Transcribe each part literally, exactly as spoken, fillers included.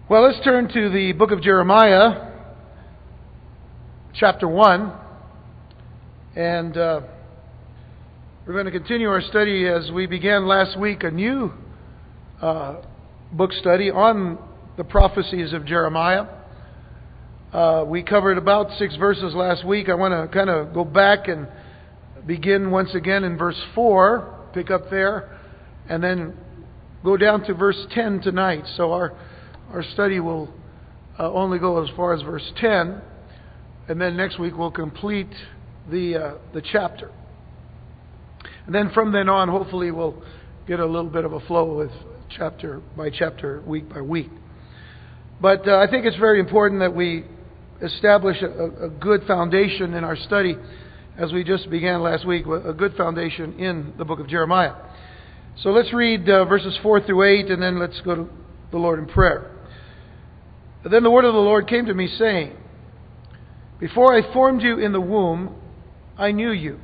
Well, let's turn to the book of Jeremiah, chapter one. And uh, we're going to continue our study as we began last week, a new uh, book study on the prophecies of Jeremiah. Uh, we covered about six verses last week. I want to kind of go back and begin once again in verse four, pick up there, and then go down to verse ten tonight. So our Our study will uh, only go as far as verse ten, and then next week we'll complete the uh, the chapter. And then from then on, hopefully we'll get a little bit of a flow with chapter by chapter, week by week. But uh, I think it's very important that we establish a, a good foundation in our study, as we just began last week, a good foundation in the book of Jeremiah. So let's read uh, verses four through eight, and then let's go to the Lord in prayer. Then the word of the Lord came to me, saying, Before I formed you in the womb, I knew you.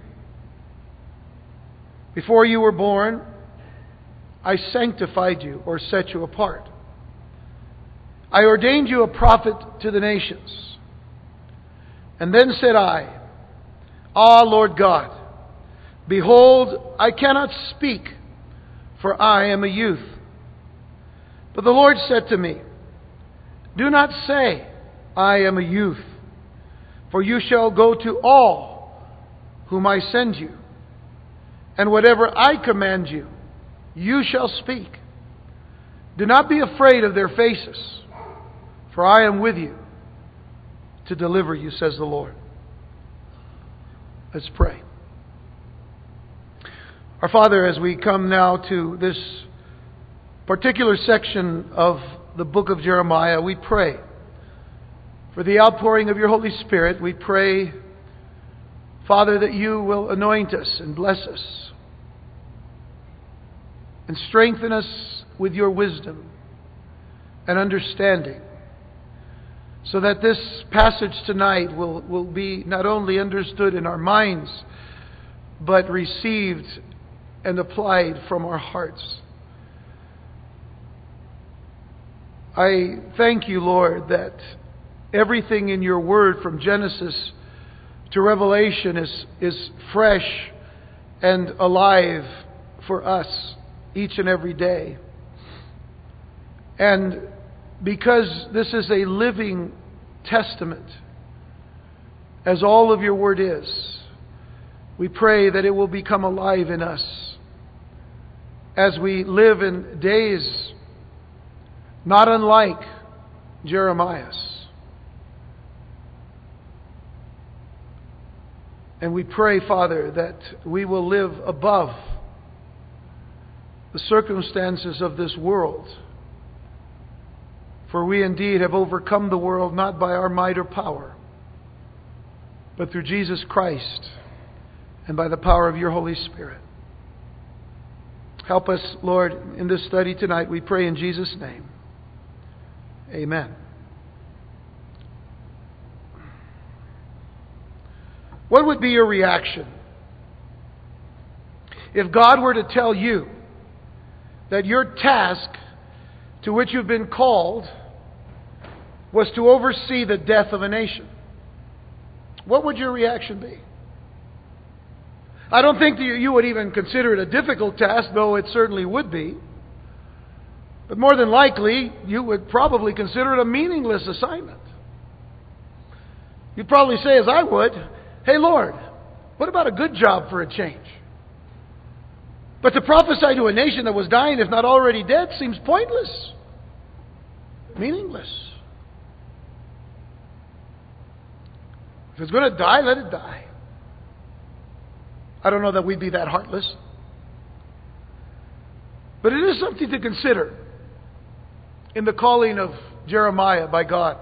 Before you were born, I sanctified you, or set you apart. I ordained you a prophet to the nations. And then said I, Ah, Lord God, behold, I cannot speak, for I am a youth. But the Lord said to me, Do not say, I am a youth, for you shall go to all whom I send you, and whatever I command you, you shall speak. Do not be afraid of their faces, for I am with you to deliver you, says the Lord. Let's pray. Our Father, as we come now to this particular section of the book of Jeremiah, we pray for the outpouring of your Holy Spirit. We pray, Father, that you will anoint us and bless us and strengthen us with your wisdom and understanding, so that this passage tonight will, will be not only understood in our minds, but received and applied from our hearts. I thank you, Lord, that everything in your word from Genesis to Revelation is, is fresh and alive for us each and every day. And because this is a living testament, as all of your word is, we pray that it will become alive in us as we live in days not unlike Jeremiah's. And we pray, Father, that we will live above the circumstances of this world. For we indeed have overcome the world not by our might or power, but through Jesus Christ and by the power of your Holy Spirit. Help us, Lord, in this study tonight, we pray in Jesus' name. Amen. What would be your reaction if God were to tell you that your task to which you've been called was to oversee the death of a nation? What would your reaction be? I don't think that you would even consider it a difficult task, though it certainly would be. But more than likely, you would probably consider it a meaningless assignment. You'd probably say, as I would, Hey Lord, what about a good job for a change? But to prophesy to a nation that was dying, if not already dead, seems pointless, meaningless. If it's going to die, let it die. I don't know that we'd be that heartless. But it is something to consider in the calling of Jeremiah by God.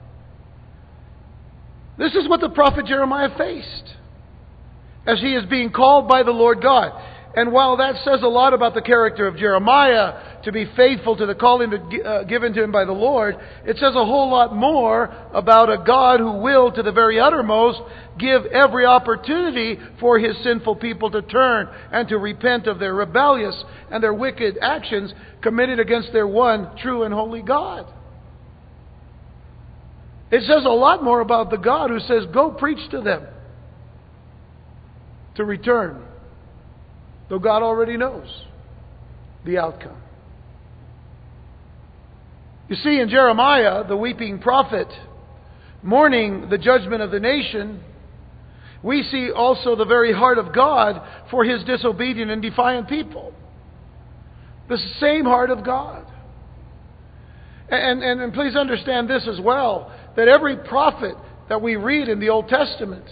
This is what the prophet Jeremiah faced as he is being called by the Lord God. And while that says a lot about the character of Jeremiah, to be faithful to the calling uh, given to him by the Lord, it says a whole lot more about a God who will, to the very uttermost, give every opportunity for his sinful people to turn and to repent of their rebellious and their wicked actions committed against their one true and holy God. It says a lot more about the God who says, go preach to them to return. Though God already knows the outcome. You see, in Jeremiah, the weeping prophet, mourning the judgment of the nation, we see also the very heart of God for His disobedient and defiant people. The same heart of God. And, and, and please understand this as well, that every prophet that we read in the Old Testament,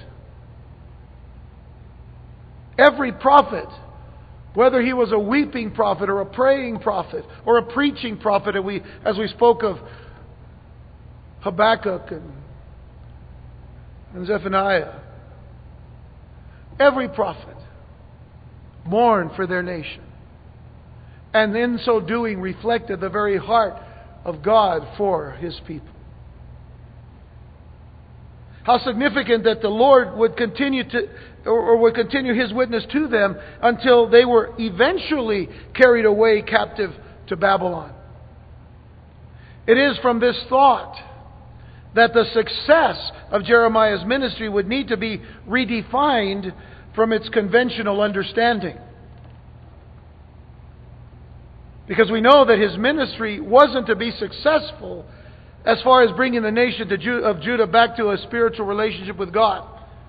every prophet, whether he was a weeping prophet or a praying prophet or a preaching prophet, as we, as we spoke of Habakkuk and, and Zephaniah, every prophet mourned for their nation, and in so doing reflected the very heart of God for His people. How significant that the Lord would continue to, or would continue His witness to them until they were eventually carried away captive to Babylon. It is from this thought that the success of Jeremiah's ministry would need to be redefined from its conventional understanding. Because we know that his ministry wasn't to be successful as far as bringing the nation of Judah back to a spiritual relationship with God.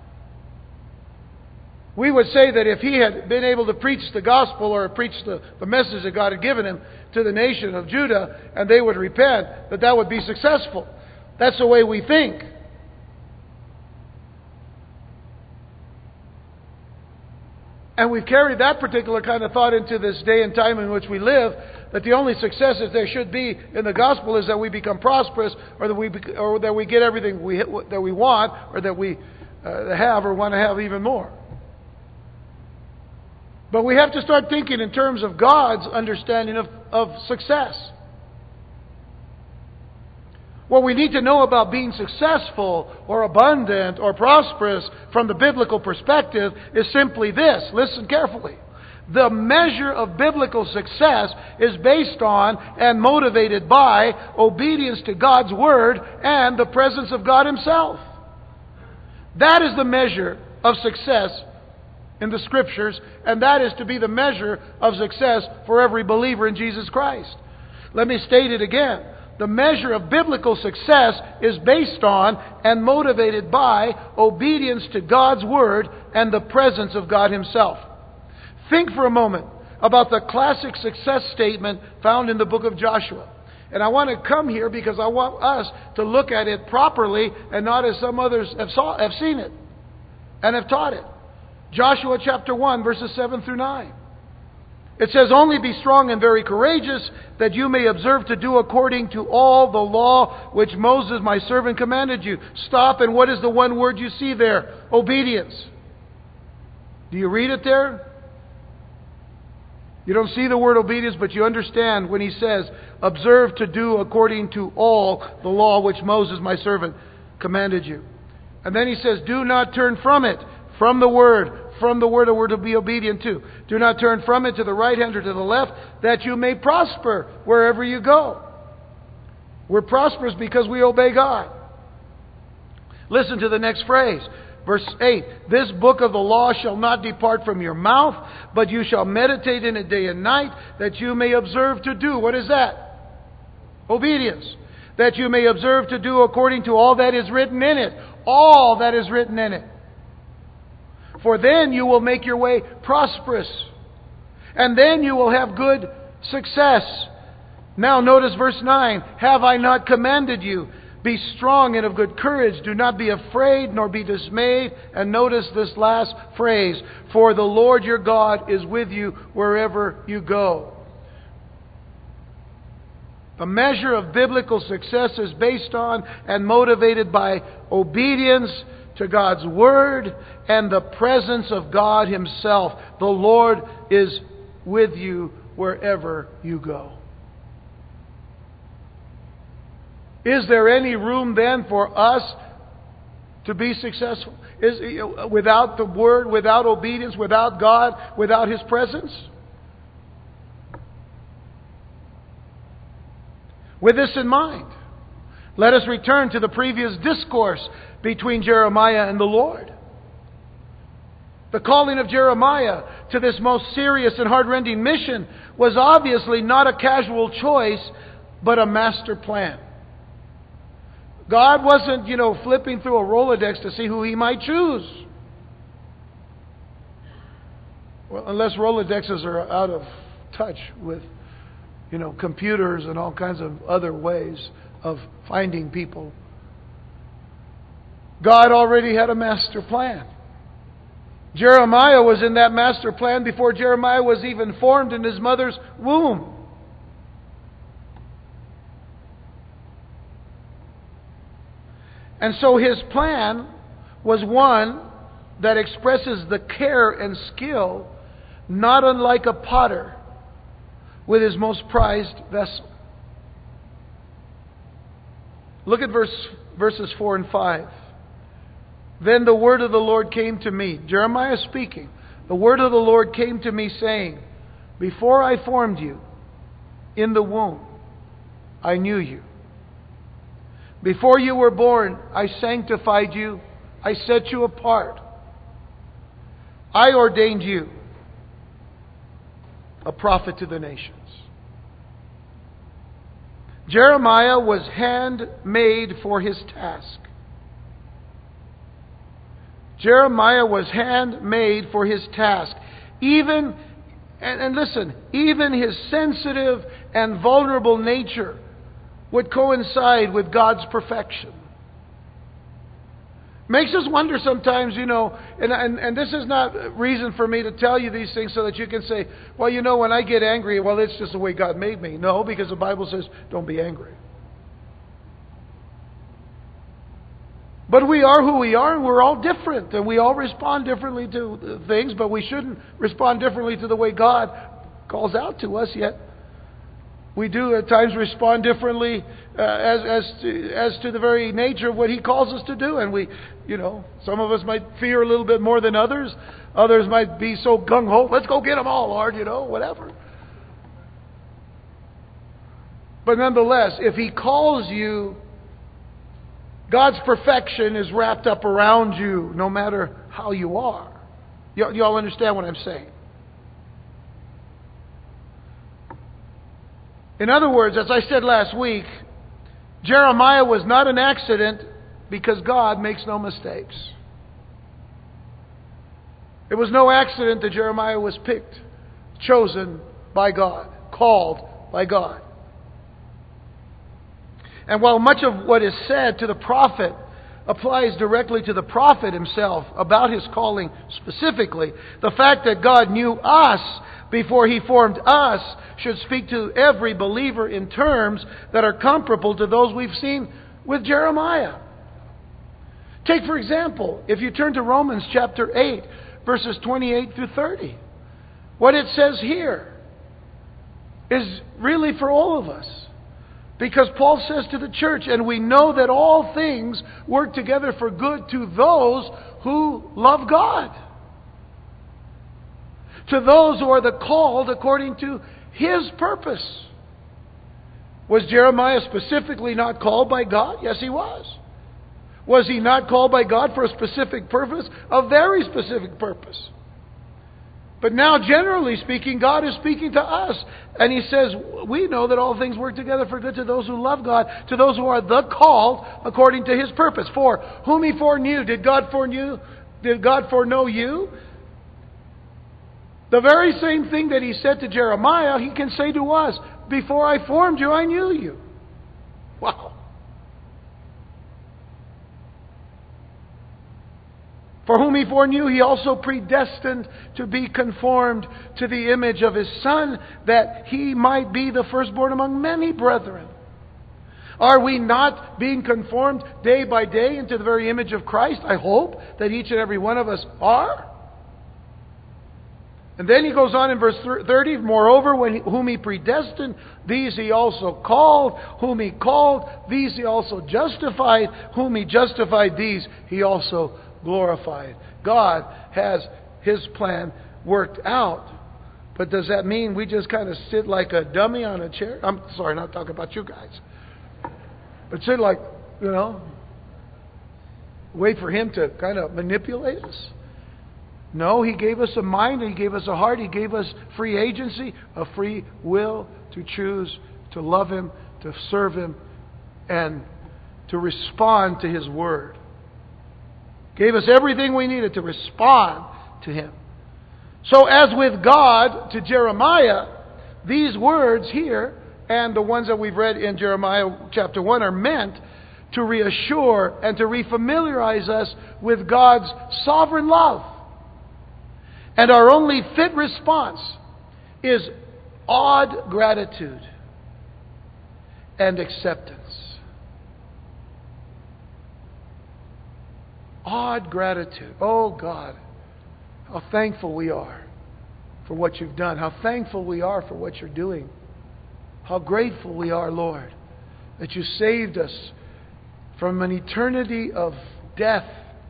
We would say that if he had been able to preach the gospel or preach the, the message that God had given him to the nation of Judah, and they would repent, that that would be successful. That's the way we think. And we've carried that particular kind of thought into this day and time in which we live, that the only success that there should be in the gospel is that we become prosperous, or that we or that we get everything we that we want, or that we uh, have or want to have even more. But we have to start thinking in terms of God's understanding of, of success. What we need to know about being successful or abundant or prosperous from the biblical perspective is simply this. Listen carefully. The measure of biblical success is based on and motivated by obedience to God's Word and the presence of God Himself. That is the measure of success in the Scriptures, and that is to be the measure of success for every believer in Jesus Christ. Let me state it again. The measure of biblical success is based on and motivated by obedience to God's Word and the presence of God Himself. Think for a moment about the classic success statement found in the book of Joshua. And I want to come here because I want us to look at it properly and not as some others have, saw, have seen it and have taught it. Joshua chapter one, verses seven through nine. It says, "Only be strong and very courageous, that you may observe to do according to all the law which Moses my servant commanded you." Stop, and what is the one word you see there? Obedience. Do you read it there? You don't see the word obedience, but you understand when he says, "Observe to do according to all the law which Moses my servant commanded you." And then he says, "Do not turn from it," from the word, from the word that we're to be obedient to. "Do not turn from it to the right hand or to the left, that you may prosper wherever you go." We're prosperous because we obey God. Listen to the next phrase. Verse eight, "This book of the law shall not depart from your mouth, but you shall meditate in it day and night, that you may observe to do." What is that? Obedience. "That you may observe to do according to all that is written in it." All that is written in it. "For then you will make your way prosperous, and then you will have good success." Now notice verse nine. "Have I not commanded you? Be strong and of good courage. Do not be afraid nor be dismayed." And notice this last phrase. "For the Lord your God is with you wherever you go." The measure of biblical success is based on and motivated by obedience to God's Word and the presence of God Himself. The Lord is with you wherever you go. Is there any room then for us to be successful? Is without the Word, without obedience, without God, without His presence? With this in mind, Let us return to the previous discourse between Jeremiah and the Lord. The calling of Jeremiah to this most serious and heart-rending mission was obviously not a casual choice, but a master plan. God wasn't, you know, flipping through a Rolodex to see who He might choose. Well, unless Rolodexes are out of touch with, you know, computers and all kinds of other ways of finding people. God already had a master plan. Jeremiah was in that master plan before Jeremiah was even formed in his mother's womb. And so his plan was one that expresses the care and skill not unlike a potter with his most prized vessel. Look at verse, verses four and five. Then the word of the Lord came to me. Jeremiah speaking. The word of the Lord came to me saying, before I formed you in the womb, I knew you. Before you were born, I sanctified you. I set you apart. I ordained you a prophet to the nations. Jeremiah was handmade for his task. Jeremiah was handmade for his task. Even, and, and listen, even his sensitive and vulnerable nature would coincide with God's perfection. Makes us wonder sometimes, you know, and, and, and this is not reason for me to tell you these things so that you can say, well, you know, when I get angry, well, it's just the way God made me. No, because the Bible says, don't be angry. But we are who we are, and we're all different, and we all respond differently to things, but we shouldn't respond differently to the way God calls out to us, yet we do at times respond differently uh, as as to, as to the very nature of what He calls us to do. And we, you know, some of us might fear a little bit more than others. Others might be so gung-ho, let's go get them all, Lord, you know, whatever. But nonetheless, if He calls you, God's perfection is wrapped up around you no matter how you are. Y- y'all understand what I'm saying? In other words, as I said last week, Jeremiah was not an accident because God makes no mistakes. It was no accident that Jeremiah was picked, chosen by God, called by God. And while much of what is said to the prophet applies directly to the prophet himself about his calling specifically, the fact that God knew us before He formed us should speak to every believer in terms that are comparable to those we've seen with Jeremiah. Take, for example, if you turn to Romans chapter eight, verses twenty-eight through thirty. What it says here is really for all of us. Because Paul says to the church, and we know that all things work together for good to those who love God. To those who are the called according to His purpose. Was Jeremiah specifically not called by God? Yes, he was. Was he not called by God for a specific purpose? A very specific purpose. But now, generally speaking, God is speaking to us. And He says, we know that all things work together for good to those who love God, to those who are the called according to His purpose. For whom He foreknew, did God foreknew? Did God foreknow you? The very same thing that He said to Jeremiah, He can say to us, before I formed you, I knew you. Wow. For whom He foreknew, He also predestined to be conformed to the image of His Son, that He might be the firstborn among many brethren. Are we not being conformed day by day into the very image of Christ? I hope that each and every one of us are. And then he goes on in verse thirty, moreover, when he, whom He predestined, these He also called. Whom He called, these He also justified. Whom He justified, these He also glorified. God has His plan worked out. But does that mean we just kind of sit like a dummy on a chair? I'm sorry, not talking about you guys. But say like, you know, wait for Him to kind of manipulate us. No, He gave us a mind, He gave us a heart, He gave us free agency, a free will to choose to love Him, to serve Him, and to respond to His Word. Gave us everything we needed to respond to Him. So as with God to Jeremiah, these words here and the ones that we've read in Jeremiah chapter one are meant to reassure and to refamiliarize us with God's sovereign love. And our only fit response is awed gratitude and acceptance. Awed gratitude. Oh God, how thankful we are for what You've done. How thankful we are for what You're doing. How grateful we are, Lord, that You saved us from an eternity of death.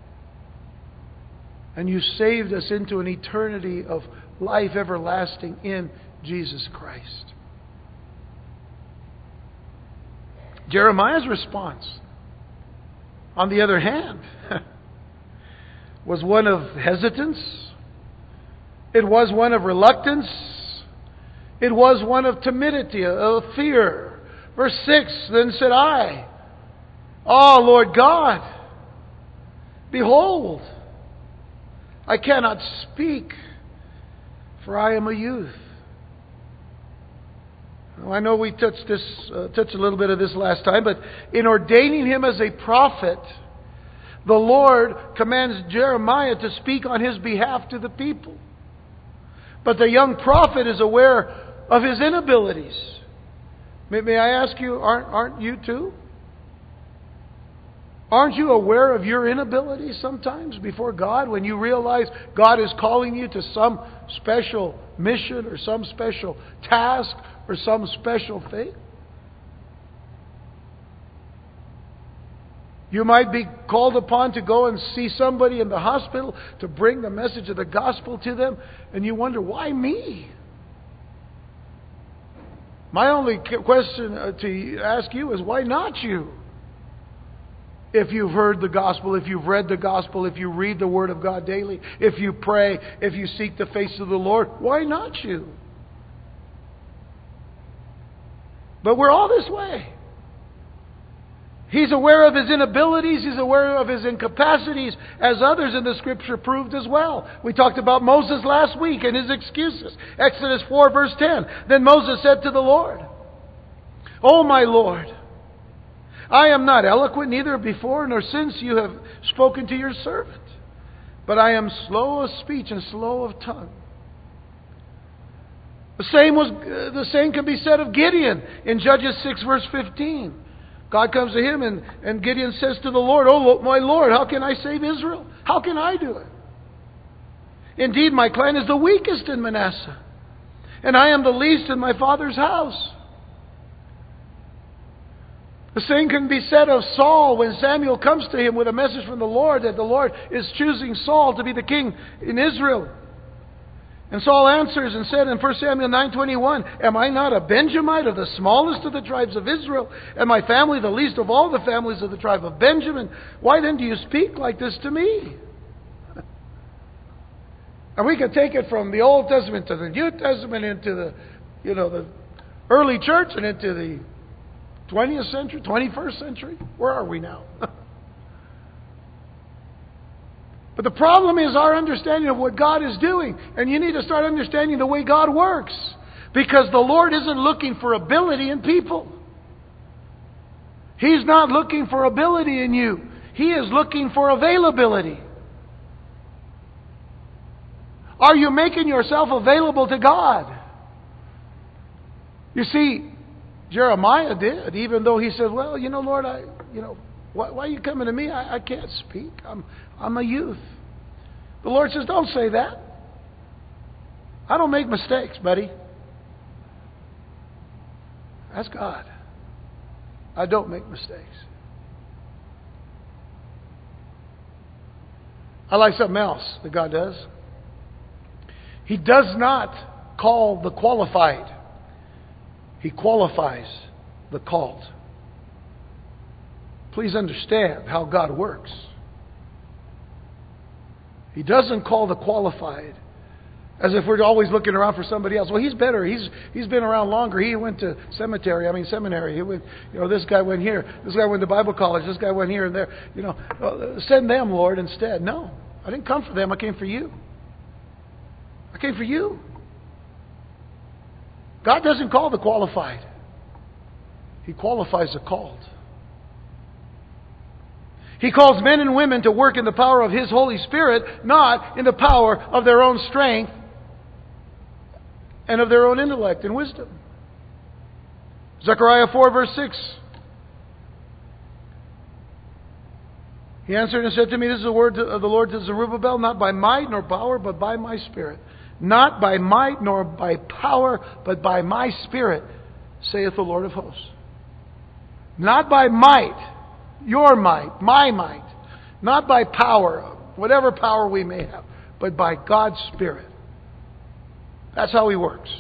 And You saved us into an eternity of life everlasting in Jesus Christ. Jeremiah's response, on the other hand, was one of hesitance. It was one of reluctance. It was one of timidity, of fear. Verse six, then said I, "Ah, Lord God, behold, I cannot speak, for I am a youth." Well, I know we touched this, uh, touched a little bit of this last time, but in ordaining him as a prophet, the Lord commands Jeremiah to speak on his behalf to the people. But the young prophet is aware of his inabilities. May, may I ask you, aren't, aren't you too? Aren't you aware of your inabilities sometimes before God when you realize God is calling you to some special mission or some special task or some special thing? You might be called upon to go and see somebody in the hospital to bring the message of the gospel to them, and you wonder, why me? My only question to ask you is, why not you? If you've heard the gospel, if you've read the gospel, if you read the Word of God daily, if you pray, if you seek the face of the Lord, why not you? But we're all this way. He's aware of his inabilities. He's aware of his incapacities, as others in the Scripture proved as well. We talked about Moses last week and his excuses. Exodus four verse ten. Then Moses said to the Lord, "O my Lord, I am not eloquent, neither before nor since you have spoken to your servant, but I am slow of speech and slow of tongue." The same was uh, the same can be said of Gideon in Judges six verse fifteen. God comes to him and, and Gideon says to the Lord, "Oh my Lord, how can I save Israel? How can I do it? Indeed, my clan is the weakest in Manasseh, and I am the least in my father's house." The same can be said of Saul when Samuel comes to him with a message from the Lord that the Lord is choosing Saul to be the king in Israel. And Saul answers and said in First Samuel nine twenty-one, "Am I not a Benjamite of the smallest of the tribes of Israel, and my family the least of all the families of the tribe of Benjamin? Why then do you speak like this to me?" And we can take it from the Old Testament to the New Testament into the, you know, the early church and into the twentieth century, twenty-first century. Where are we now? But the problem is our understanding of what God is doing. And you need to start understanding the way God works. Because the Lord isn't looking for ability in people. He's not looking for ability in you. He is looking for availability. Are you making yourself available to God? You see, Jeremiah did, even though he said, "Well, you know, Lord, I, you know, why, why are you coming to me? I, I can't speak. I'm, I'm a youth." The Lord says, "Don't say that. I don't make mistakes, buddy." That's God. I don't make mistakes. I like something else that God does. He does not call the qualified. He qualifies the called. please understand how God works. He doesn't call the qualified as if we're always looking around for somebody else. Well, he's better. He's he's been around longer. He went to cemetery. I mean seminary. He went. You know, this guy went here. This guy went to Bible college. This guy went here and there. You know, uh, send them, Lord, instead. No, I didn't come for them. I came for you. I came for you. God doesn't call the qualified. He qualifies the called. He calls men and women to work in the power of His Holy Spirit, not in the power of their own strength and of their own intellect and wisdom. Zechariah four verse six. He answered and said to me, this is the word of the Lord to Zerubbabel, not by might nor power, but by my Spirit. Not by might nor by power, but by my Spirit, saith the Lord of hosts. Not by might, your might, my might. Not by power, whatever power we may have, but by God's Spirit. That's how He works.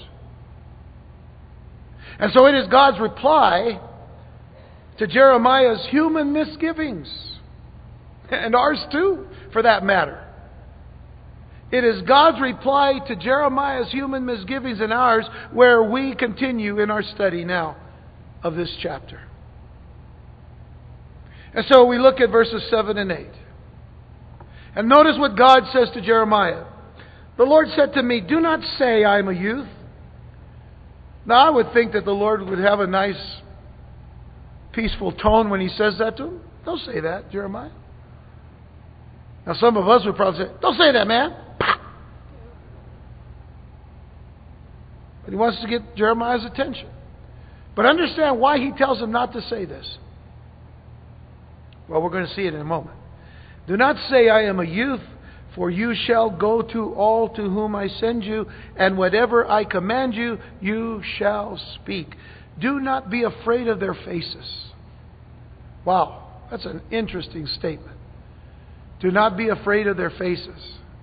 And so it is God's reply to Jeremiah's human misgivings. And ours too, for that matter. It is God's reply to Jeremiah's human misgivings and ours where we continue in our study now of this chapter. And so we look at verses seven and eight. And notice what God says to Jeremiah. The Lord said to me, do not say I am a youth. Now I would think that the Lord would have a nice, peaceful tone when He says that to him. Don't say that, Jeremiah. Now some of us would probably say, don't say that, man. But He wants to get Jeremiah's attention. But understand why He tells him not to say this. Well, we're going to see it in a moment. Do not say I am a youth, for you shall go to all to whom I send you, and whatever I command you, you shall speak. Do not be afraid of their faces. Wow, that's an interesting statement. Do not be afraid of their faces.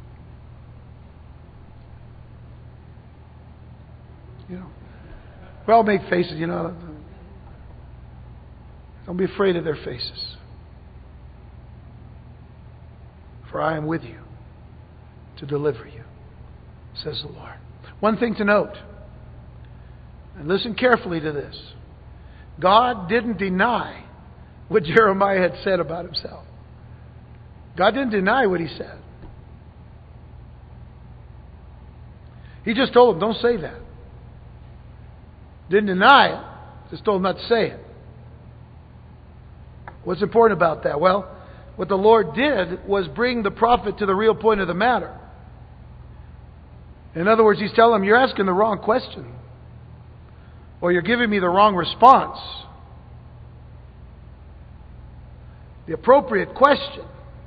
You know, we all make faces, you know. Don't be afraid of their faces. For I am with you to deliver you, says the Lord. One thing to note, and listen carefully to this. God didn't deny what Jeremiah had said about himself. God didn't deny what he said. He just told him, don't say that. Didn't deny it, just told him not to say it. What's important about that? Well, what the Lord did was bring the prophet to the real point of the matter. In other words, He's telling him, you're asking the wrong question. Or you're giving me the wrong response. The appropriate question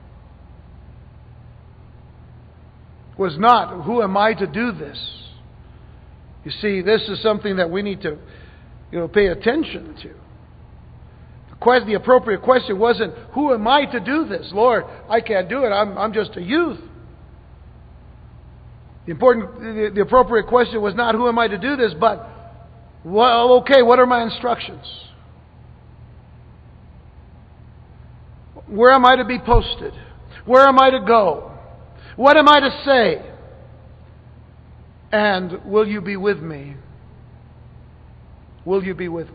was not, who am I to do this? You see, this is something that we need to, you know, pay attention to. The appropriate question wasn't, who am I to do this? Lord, I can't do it. I'm, I'm just a youth. The important, the, the appropriate question was not, who am I to do this? But, well, okay, what are my instructions? Where am I to be posted? Where am I to go? What am I to say? And will you be with me? Will you be with me?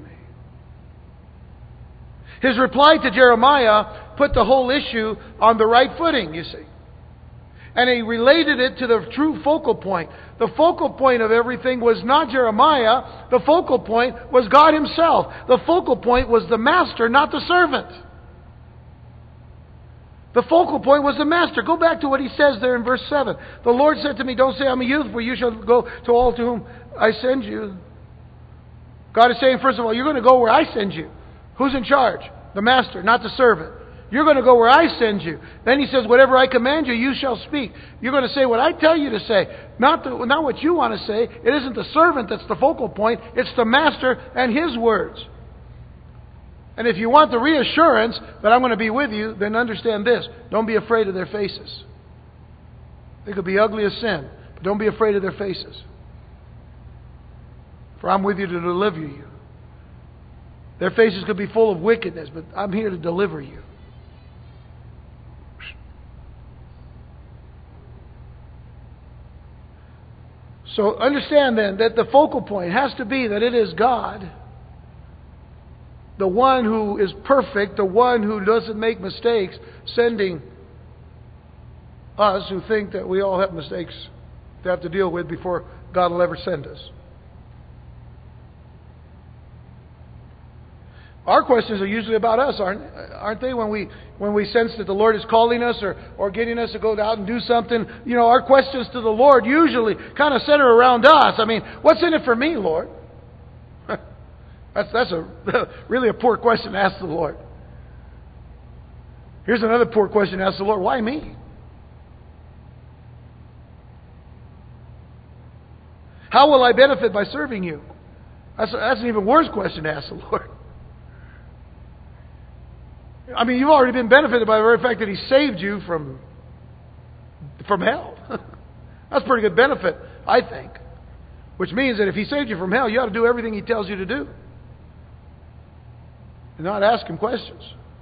His reply to Jeremiah put the whole issue on the right footing, you see. And he related it to the true focal point. The focal point of everything was not Jeremiah. The focal point was God Himself. The focal point was the master, not the servant. The focal point was the master. Go back to what he says there in verse seven. The Lord said to me, don't say I'm a youth, for you shall go to all to whom I send you. God is saying, first of all, you're going to go where I send you. Who's in charge? The master, not the servant. You're going to go where I send you. Then He says, whatever I command you, you shall speak. You're going to say what I tell you to say. Not, the, not what you want to say. It isn't the servant that's the focal point. It's the master and his words. And if you want the reassurance that I'm going to be with you, then understand this. Don't be afraid of their faces. They could be ugly as sin, but don't be afraid of their faces. For I'm with you to deliver you. Their faces could be full of wickedness, but I'm here to deliver you. So understand then that the focal point has to be that it is God, the one who is perfect, the one who doesn't make mistakes, sending us who think that we all have mistakes to have to deal with before God will ever send us. Our questions are usually about us, aren't aren't they? When we when we sense that the Lord is calling us or, or getting us to go out and do something, you know, our questions to the Lord usually kind of center around us. I mean, what's in it for me, Lord? that's that's a really a poor question to ask the Lord. Here's another poor question to ask the Lord: why me? How will I benefit by serving you? That's that's an even worse question to ask the Lord. I mean, you've already been benefited by the very fact that He saved you from from hell. That's a pretty good benefit, I think. Which means that if He saved you from hell, you ought to do everything He tells you to do. And not ask Him questions.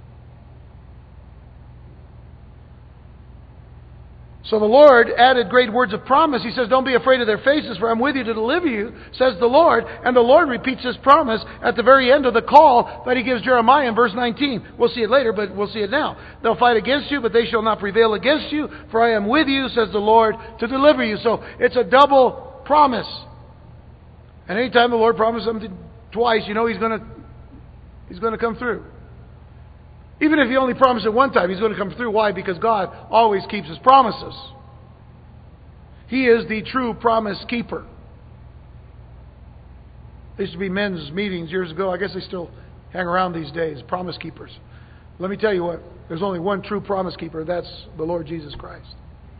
So the Lord added great words of promise. He says, don't be afraid of their faces, for I'm with you to deliver you, says the Lord. And the Lord repeats His promise at the very end of the call that He gives Jeremiah in verse nineteen. We'll see it later, but we'll see it now. They'll fight against you, but they shall not prevail against you, for I am with you, says the Lord, to deliver you. So it's a double promise. And anytime the Lord promises something twice, you know He's going to He's going to come through. Even if He only promised it one time, He's going to come through. Why? Because God always keeps His promises. He is the true promise keeper. There used to be men's meetings years ago. I guess they still hang around these days. Promise keepers. Let me tell you what. There's only one true promise keeper. That's the Lord Jesus Christ.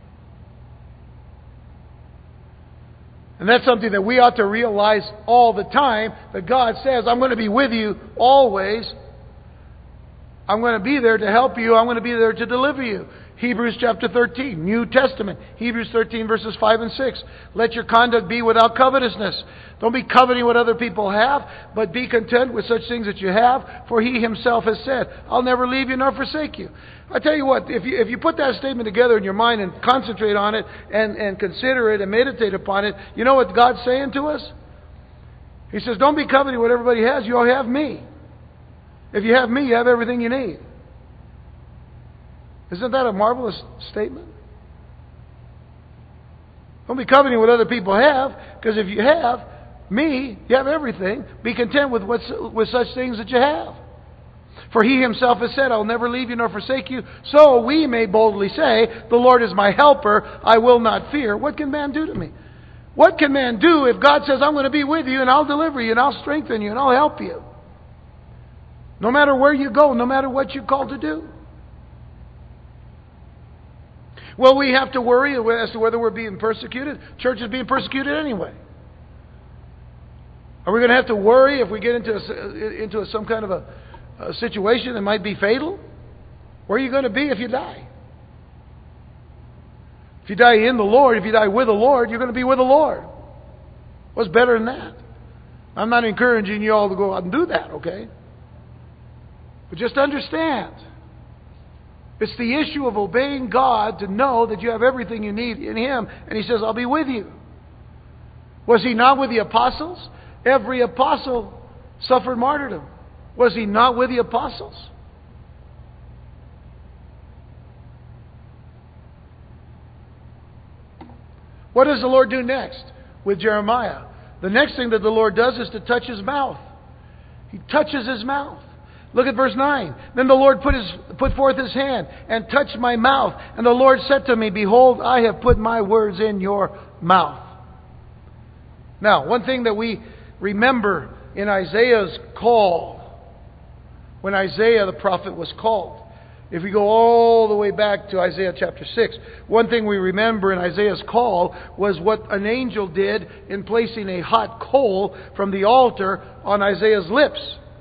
And that's something that we ought to realize all the time. That God says, I'm going to be with you always. I'm going to be there to help you. I'm going to be there to deliver you. Hebrews chapter thirteen, New Testament. Hebrews thirteen verses five and six. Let your conduct be without covetousness. Don't be coveting what other people have, but be content with such things that you have. For He Himself has said, I'll never leave you nor forsake you. I tell you what, if you, if you put that statement together in your mind and concentrate on it and, and consider it and meditate upon it, you know what God's saying to us? He says, don't be coveting what everybody has. You all have me. If you have me, you have everything you need. Isn't that a marvelous statement? Don't be coveting what other people have, because if you have me, you have everything. Be content with what's, with such things that you have. For He Himself has said, I'll never leave you nor forsake you. So we may boldly say, the Lord is my helper, I will not fear. What can man do to me? What can man do if God says, I'm going to be with you and I'll deliver you and I'll strengthen you and I'll help you? No matter where you go, no matter what you're called to do. Well, we have to worry as to whether we're being persecuted. Church is being persecuted anyway. Are we going to have to worry if we get into a, into a, some kind of a, a situation that might be fatal? Where are you going to be if you die? If you die in the Lord, if you die with the Lord, you're going to be with the Lord. What's better than that? I'm not encouraging you all to go out and do that, okay? But just understand, it's the issue of obeying God to know that you have everything you need in Him. And He says, I'll be with you. Was He not with the apostles? Every apostle suffered martyrdom. Was He not with the apostles? What does the Lord do next with Jeremiah? The next thing that the Lord does is to touch his mouth. He touches his mouth. Look at verse nine. Then the Lord put his put forth His hand and touched my mouth. And the Lord said to me, Behold, I have put my words in your mouth. Now, one thing that we remember in Isaiah's call, when Isaiah the prophet was called, if we go all the way back to Isaiah chapter six, one thing we remember in Isaiah's call was what an angel did in placing a hot coal from the altar on Isaiah's lips.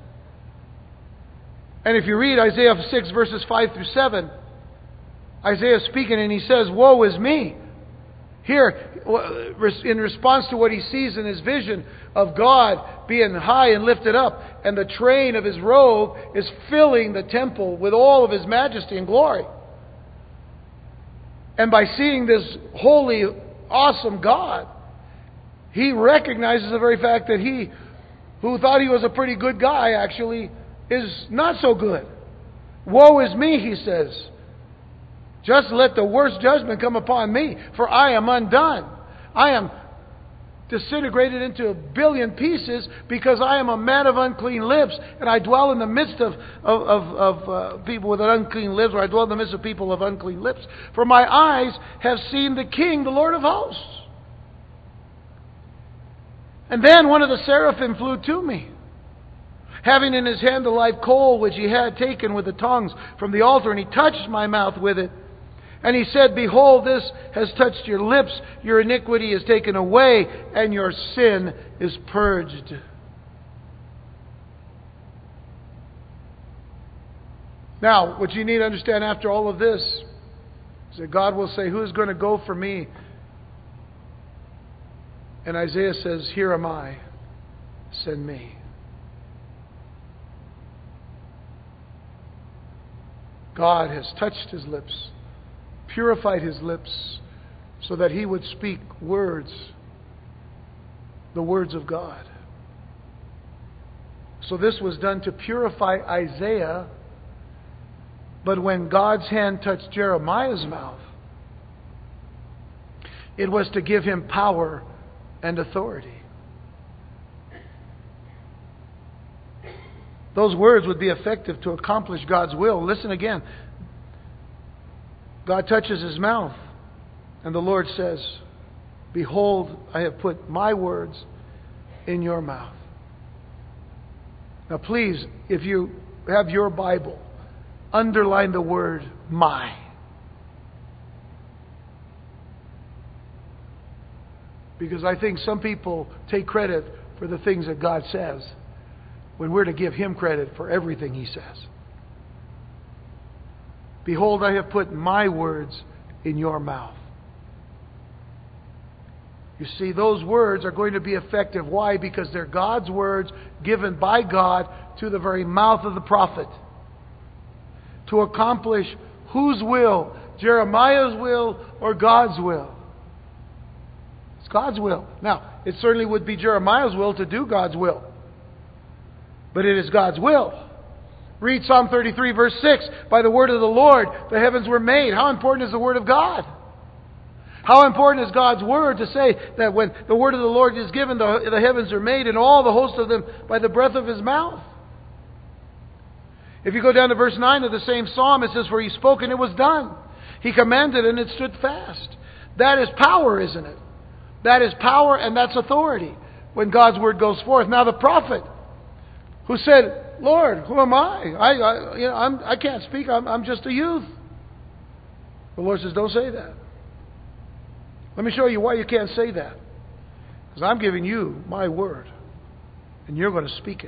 And if you read Isaiah six verses five through seven, Isaiah is speaking and he says, Woe is me. Here, in response to what he sees in his vision of God being high and lifted up, and the train of His robe is filling the temple with all of His majesty and glory. And by seeing this holy, awesome God, He recognizes the very fact that he, who thought he was a pretty good guy, actually is not so good. Woe is me, He says. Just let the worst judgment come upon me, for I am undone. I am disintegrated into a billion pieces because I am a man of unclean lips, and I dwell in the midst of, of, of, of uh, people with unclean lips, or I dwell in the midst of people of unclean lips. For my eyes have seen the King, the Lord of hosts. And then one of the seraphim flew to me, having in his hand a live coal which he had taken with the tongs from the altar, and he touched my mouth with it. And he said, Behold, this has touched your lips, your iniquity is taken away, and your sin is purged. Now, what you need to understand after all of this is that God will say, Who is going to go for me? And Isaiah says, Here am I, send me. God has touched his lips, purified his lips, so that he would speak words, the words of God. So this was done to purify Isaiah, but when God's hand touched Jeremiah's mouth, it was to give him power and authority. Those words would be effective to accomplish God's will. Listen again. God touches his mouth, and the Lord says, Behold, I have put my words in your mouth. Now please, if you have your Bible, underline the word my. Because I think some people take credit for the things that God says, when we're to give him credit for everything he says. Behold, I have put my words in your mouth. You see, those words are going to be effective. Why? Because they're God's words given by God to the very mouth of the prophet to accomplish whose will? Jeremiah's will or God's will? It's God's will. Now, it certainly would be Jeremiah's will to do God's will. But it is God's will. Read Psalm thirty-three, verse six. By the word of the Lord, the heavens were made. How important is the word of God? How important is God's word to say that when the word of the Lord is given, the, the heavens are made, and all the host of them by the breath of his mouth? If you go down to verse nine of the same psalm, it says, For he spoke and it was done. He commanded and it stood fast. That is power, isn't it? That is power and that's authority when God's word goes forth. Now the prophet who said, Lord, who am I? I, I, you know, I'm, I can't speak. I'm, I'm just a youth. The Lord says, don't say that. Let me show you why you can't say that. Because I'm giving you my word, and you're going to speak it.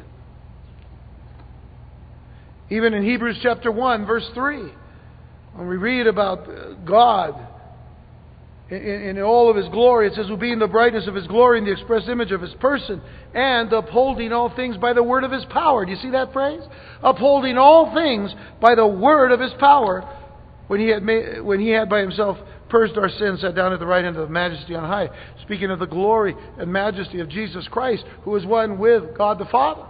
Even in Hebrews chapter one, verse three, when we read about God in, in all of his glory, it says, Who being the brightness of his glory and the express image of his person, and upholding all things by the word of his power. Do you see that phrase? Upholding all things by the word of his power, when he had made, when he had by himself purged our sins, sat down at the right hand of the majesty on high, speaking of the glory and majesty of Jesus Christ, who is one with God the Father.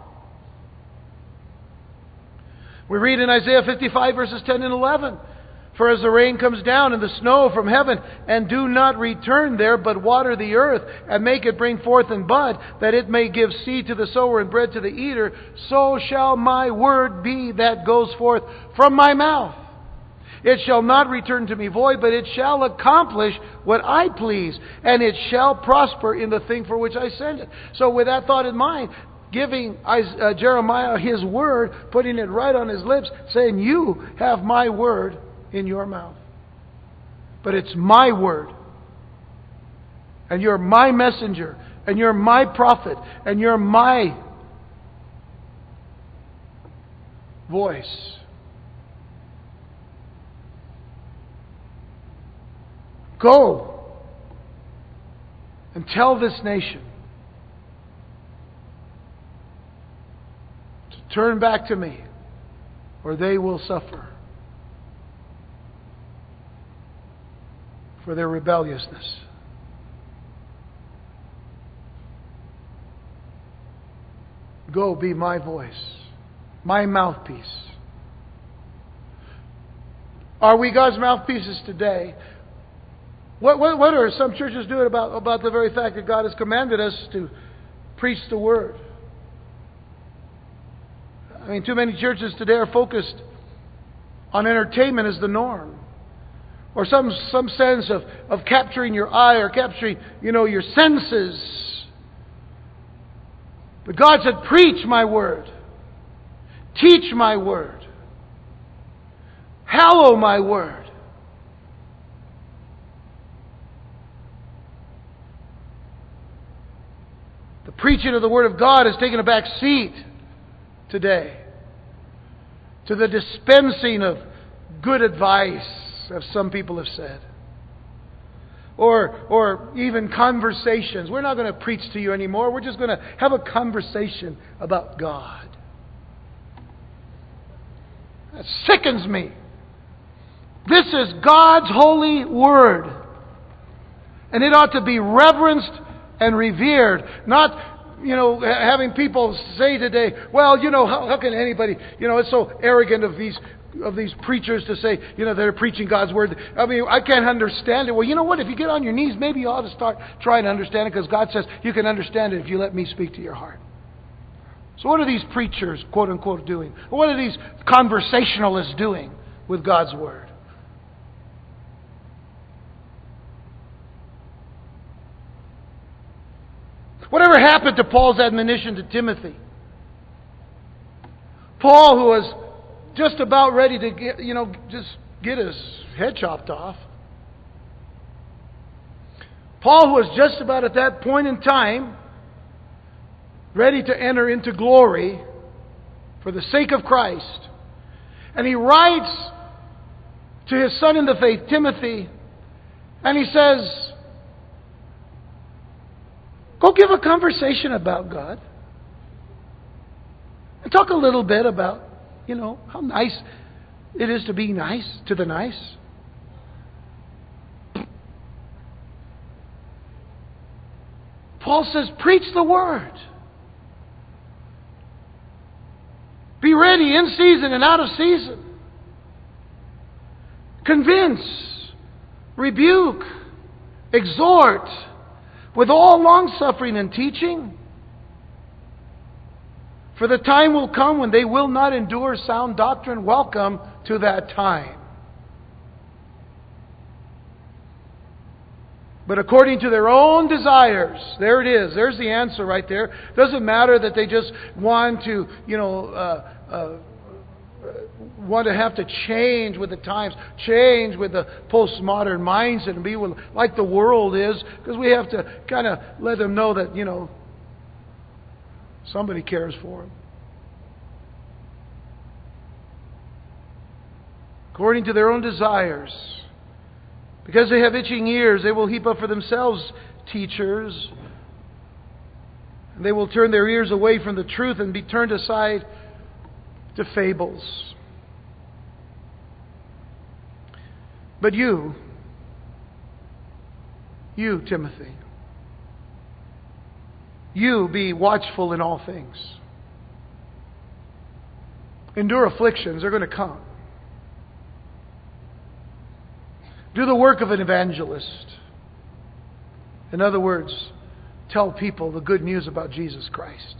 We read in Isaiah fifty-five, verses ten and eleven, For as the rain comes down and the snow from heaven, and do not return there, but water the earth, and make it bring forth and bud, that it may give seed to the sower and bread to the eater, so shall my word be that goes forth from my mouth. It shall not return to me void, but it shall accomplish what I please, and it shall prosper in the thing for which I send it. So with that thought in mind, giving uh, Jeremiah his word, putting it right on his lips, saying, You have my word in your mouth. But it's my word. And you're my messenger. And you're my prophet. And you're my voice. Go and tell this nation turn back to me, or they will suffer for their rebelliousness. Go be my voice, my mouthpiece. Are we God's mouthpieces today? What, what, what are some churches doing about, about the very fact that God has commanded us to preach the Word? I mean, too many churches today are focused on entertainment as the norm. Or some some sense of, of capturing your eye or capturing, you know, your senses. But God said, preach my Word. Teach my Word. Hallow my Word. The preaching of the Word of God has taken a back seat today to the dispensing of good advice, as some people have said. Or, or even conversations. We're not going to preach to you anymore. We're just going to have a conversation about God. That sickens me. This is God's holy Word. And it ought to be reverenced and revered. Not, you know, having people say today, well, you know, how, how can anybody, you know, it's so arrogant of these of these preachers to say, you know, they're preaching God's Word. I mean, I can't understand it. Well, you know what? If you get on your knees, maybe you ought to start trying to understand it, because God says you can understand it if you let me speak to your heart. So what are these preachers, quote unquote, doing? What are these conversationalists doing with God's Word? Whatever happened to Paul's admonition to Timothy? Paul, who was just about ready to get, you know, just get his head chopped off. Paul, who was just about at that point in time ready to enter into glory for the sake of Christ. And he writes to his son in the faith, Timothy, and he says, go give a conversation about God. And talk a little bit about, you know, how nice it is to be nice to the nice. Paul says, preach the Word. Be ready in season and out of season. Convince, rebuke, exhort, with all long-suffering and teaching. For the time will come when they will not endure sound doctrine. Welcome to that time. But according to their own desires. There it is. There's the answer right there. Doesn't matter that they just want to, you know, uh, uh, want to have to change with the times, change with the postmodern mindset and be like the world is, because we have to kind of let them know that, you know, somebody cares for them. According to their own desires. Because they have itching ears, they will heap up for themselves teachers. And they will turn their ears away from the truth and be turned aside to fables. But you, you, Timothy, you be watchful in all things. Endure afflictions, they're going to come. Do the work of an evangelist. In other words, tell people the good news about Jesus Christ.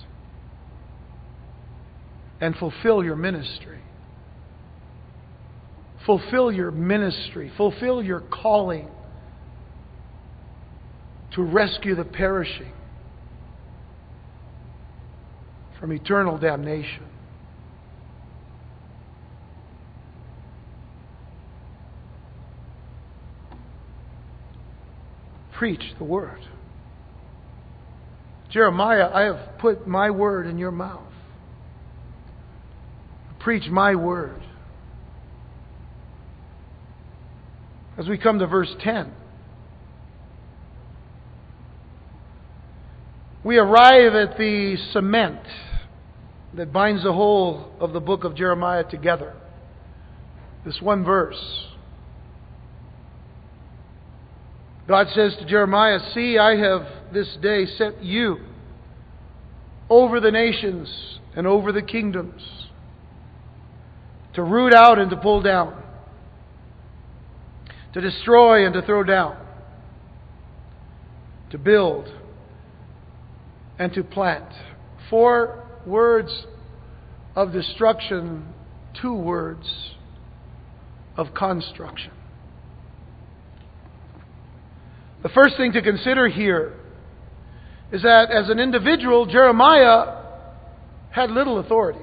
And fulfill your ministry. Fulfill your ministry. Fulfill your calling to rescue the perishing from eternal damnation. Preach the Word. Jeremiah, I have put my word in your mouth. Preach my word. As we come to verse ten, we arrive at the cement, that binds the whole of the book of Jeremiah together. This one verse. God says to Jeremiah, "See, I have this day set you over the nations and over the kingdoms, to root out and to pull down, to destroy and to throw down, to build and to plant." Four words of destruction, two words of construction. The first thing to consider here is that as an individual, Jeremiah had little authority.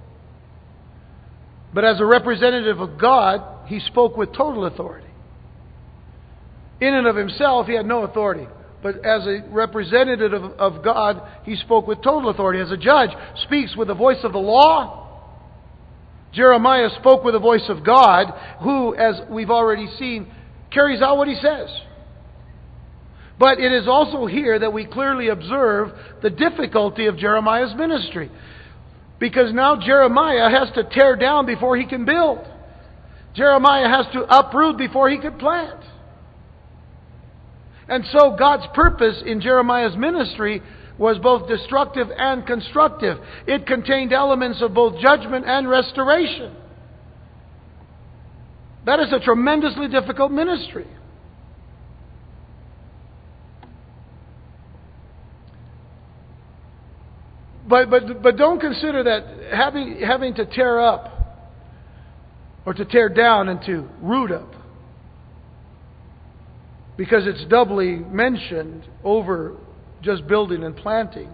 But as a representative of God, he spoke with total authority. In and of himself, he had no authority. But as a representative of, of God, he spoke with total authority. As a judge speaks with the voice of the law, Jeremiah spoke with the voice of God, who, as we've already seen, carries out what he says. But it is also here that we clearly observe the difficulty of Jeremiah's ministry. Because now Jeremiah has to tear down before he can build. Jeremiah has to uproot before he could plant. And so God's purpose in Jeremiah's ministry was both destructive and constructive. It contained elements of both judgment and restoration. That is a tremendously difficult ministry. But but but don't consider that having having to tear up or to tear down and to root up, because it's doubly mentioned over just building and planting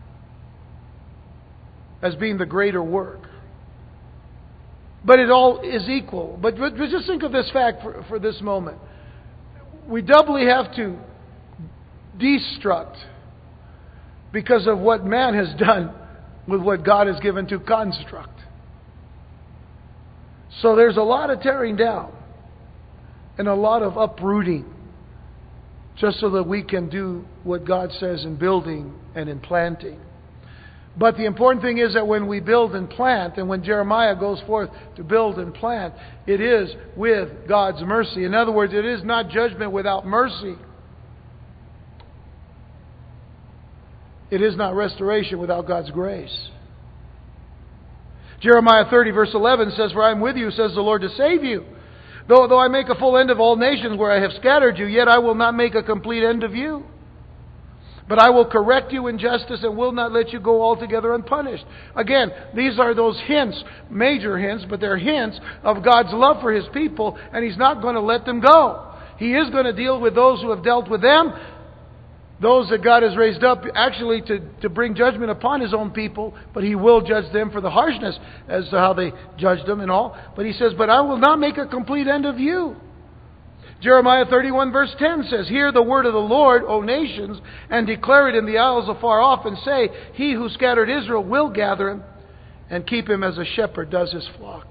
as being the greater work. But it all is equal. But, but just think of this fact for, for this moment. We doubly have to destruct because of what man has done with what God has given to construct. So there's a lot of tearing down and a lot of uprooting, just so that we can do what God says in building and in planting. But the important thing is that when we build and plant, and when Jeremiah goes forth to build and plant, it is with God's mercy. In other words, it is not judgment without mercy. It is not restoration without God's grace. Jeremiah thirty verse eleven says, "For I am with you, says the Lord, to save you. Though, though I make a full end of all nations where I have scattered you, yet I will not make a complete end of you. But I will correct you in justice and will not let you go altogether unpunished." Again, these are those hints, major hints, but they're hints of God's love for His people, and He's not going to let them go. He is going to deal with those who have dealt with them, those that God has raised up actually to, to bring judgment upon His own people, but He will judge them for the harshness as to how they judged them and all. But He says, "But I will not make a complete end of you." Jeremiah thirty-one verse ten says, "Hear the word of the Lord, O nations, and declare it in the isles afar off, and say, He who scattered Israel will gather him, and keep him as a shepherd does his flock."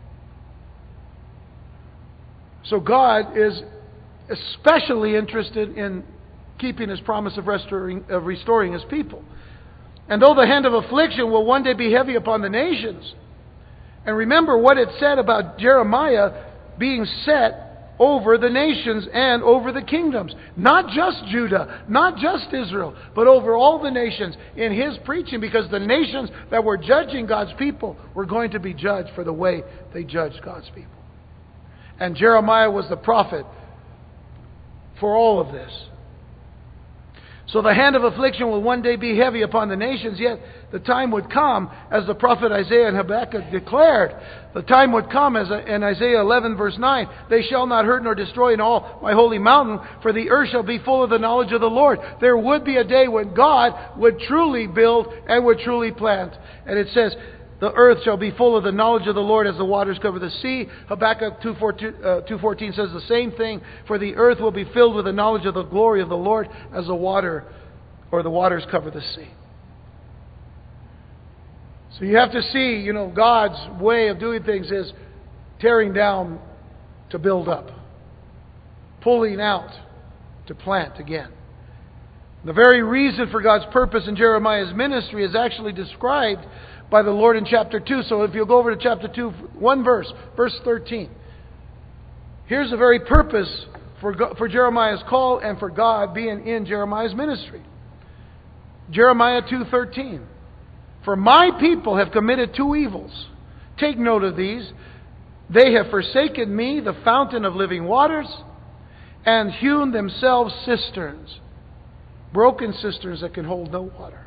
So God is especially interested in keeping His promise of restoring, of restoring His people. "And though the hand of affliction will one day be heavy upon the nations," and remember what it said about Jeremiah being set over the nations and over the kingdoms. Not just Judah, not just Israel, but over all the nations in His preaching, because the nations that were judging God's people were going to be judged for the way they judged God's people. And Jeremiah was the prophet for all of this. So the hand of affliction will one day be heavy upon the nations, yet the time would come, as the prophet Isaiah and Habakkuk declared, the time would come, as in Isaiah eleven verse nine, "They shall not hurt nor destroy in all my holy mountain, for the earth shall be full of the knowledge of the Lord." There would be a day when God would truly build and would truly plant. And it says, "The earth shall be full of the knowledge of the Lord as the waters cover the sea." Habakkuk two fourteen says the same thing. "For the earth will be filled with the knowledge of the glory of the Lord as the water or the waters cover the sea." So you have to see, you know, God's way of doing things is tearing down to build up, pulling out to plant again. The very reason for God's purpose in Jeremiah's ministry is actually described by the Lord in chapter two. So if you'll go over to chapter two, one verse, verse thirteen. Here's the very purpose for, for Jeremiah's call and for God being in Jeremiah's ministry. Jeremiah two thirteen. For my people have committed two evils. Take note of these. They have forsaken me, the fountain of living waters, and hewn themselves cisterns. Broken cisterns that can hold no water.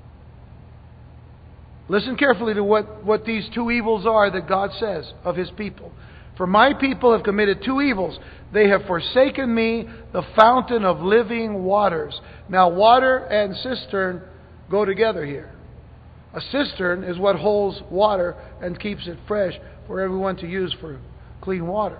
Listen carefully to what, what these two evils are that God says of His people. For my people have committed two evils. They have forsaken me, the fountain of living waters. Now, water and cistern go together here. A cistern is what holds water and keeps it fresh for everyone to use for clean water.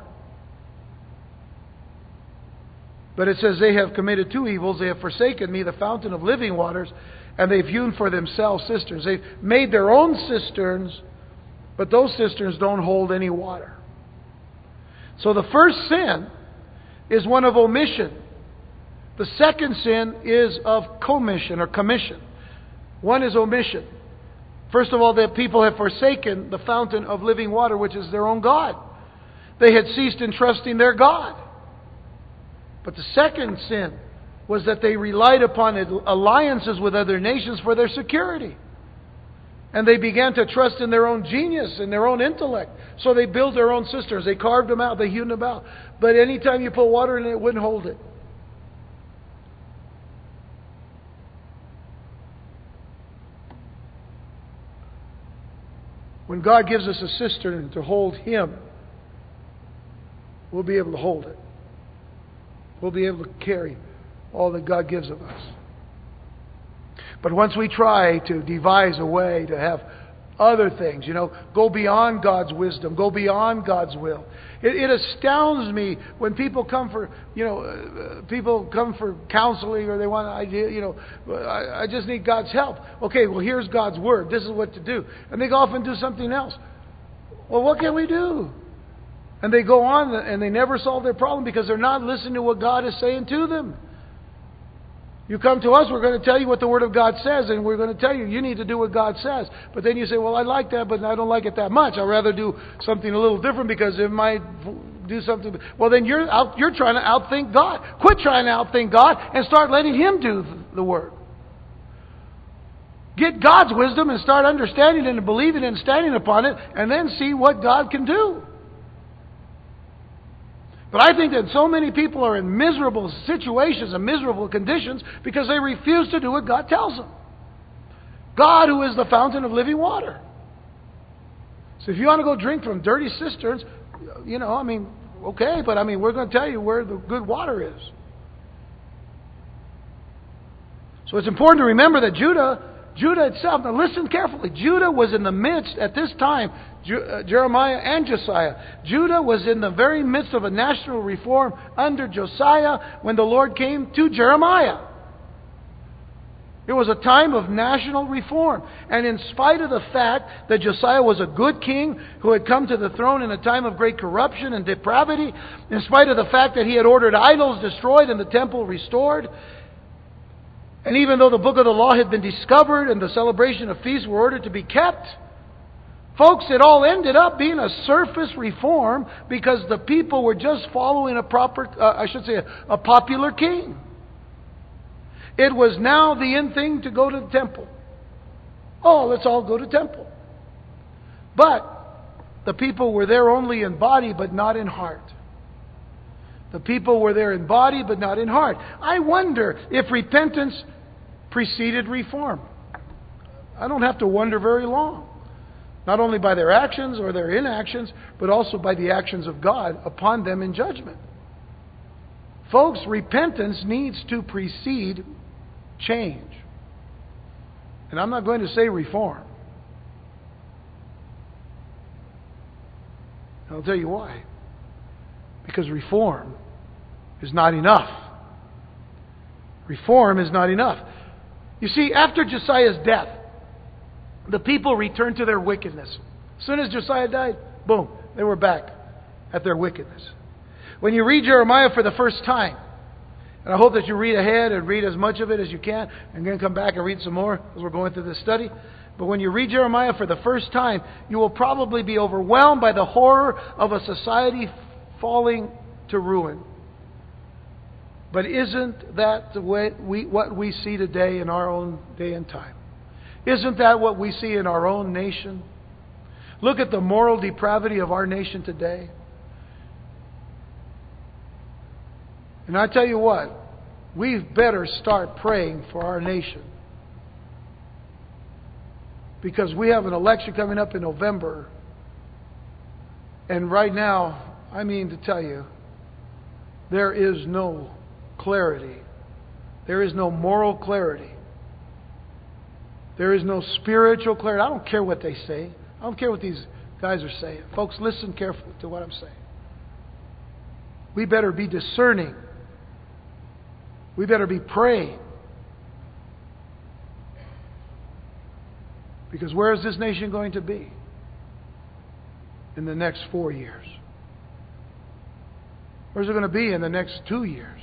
But it says they have committed two evils. They have forsaken me, the fountain of living waters, and they've hewn for themselves cisterns. They've made their own cisterns, but those cisterns don't hold any water. So the first sin is one of omission. The second sin is of commission or commission. One is omission. First of all, the people have forsaken the fountain of living water, which is their own God. They had ceased in trusting their God. But the second sin was that they relied upon alliances with other nations for their security. And they began to trust in their own genius and their own intellect. So they built their own cisterns. They carved them out. They hewed them out. But anytime you put water in it, it wouldn't hold it. When God gives us a cistern to hold Him, we'll be able to hold it. We'll be able to carry all that God gives of us. But once we try to devise a way to have other things, you know, go beyond God's wisdom, go beyond God's will. It, it astounds me when people come for, you know, uh, people come for counseling or they want an idea, you know, I, I just need God's help. Okay, well, here's God's Word. This is what to do. And they go off and do something else. Well, what can we do? And they go on and they never solve their problem because they're not listening to what God is saying to them. You come to us, we're going to tell you what the Word of God says, and we're going to tell you, you need to do what God says. But then you say, well, I like that, but I don't like it that much. I'd rather do something a little different because it might do something. Well, then you're out, you're trying to outthink God. Quit trying to outthink God and start letting Him do the work. Get God's wisdom and start understanding it and believing it and standing upon it, and then see what God can do. But I think that so many people are in miserable situations and miserable conditions because they refuse to do what God tells them. God, who is the fountain of living water. So if you want to go drink from dirty cisterns, you know, I mean, okay, but I mean, we're going to tell you where the good water is. So it's important to remember that Judah, Judah itself, now listen carefully, Judah was in the midst at this time, Jeremiah and Josiah. Judah was in the very midst of a national reform under Josiah when the Lord came to Jeremiah. It was a time of national reform. And in spite of the fact that Josiah was a good king who had come to the throne in a time of great corruption and depravity, in spite of the fact that he had ordered idols destroyed and the temple restored, and even though the book of the law had been discovered and the celebration of feasts were ordered to be kept, folks, it all ended up being a surface reform because the people were just following a proper, uh, I should say, a, a popular king. It was now the in thing to go to the temple. Oh, let's all go to temple. But the people were there only in body but not in heart. The people were there in body but not in heart. I wonder if repentance preceded reform. I don't have to wonder very long. Not only by their actions or their inactions, but also by the actions of God upon them in judgment. Folks, repentance needs to precede change. And I'm not going to say reform. I'll tell you why. Because reform is not enough. Reform is not enough. You see, after Josiah's death, the people returned to their wickedness. As soon as Josiah died, boom, they were back at their wickedness. When you read Jeremiah for the first time, and I hope that you read ahead and read as much of it as you can, and then come back and read some more as we're going through this study. But when you read Jeremiah for the first time, you will probably be overwhelmed by the horror of a society falling to ruin. But isn't that the way we, what we see today in our own day and time? Isn't that what we see in our own nation? Look at the moral depravity of our nation today. And I tell you what, we better start praying for our nation. Because we have an election coming up in November. And right now, I mean to tell you, there is no clarity. There is no moral clarity. There is no spiritual clarity. I don't care what they say. I don't care what these guys are saying. Folks, listen carefully to what I'm saying. We better be discerning. We better be praying. Because where is this nation going to be in the next four years? Where's it going to be in the next two years?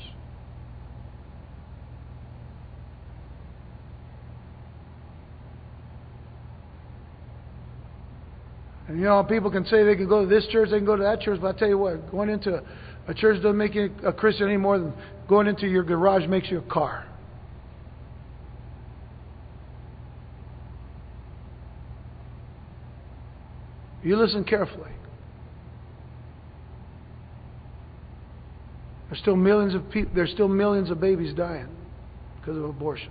And you know, people can say they can go to this church, they can go to that church, but I tell you what, going into a church doesn't make you a Christian any more than going into your garage makes you a car. You listen carefully. There's still millions of people. There's still millions of babies dying because of abortion.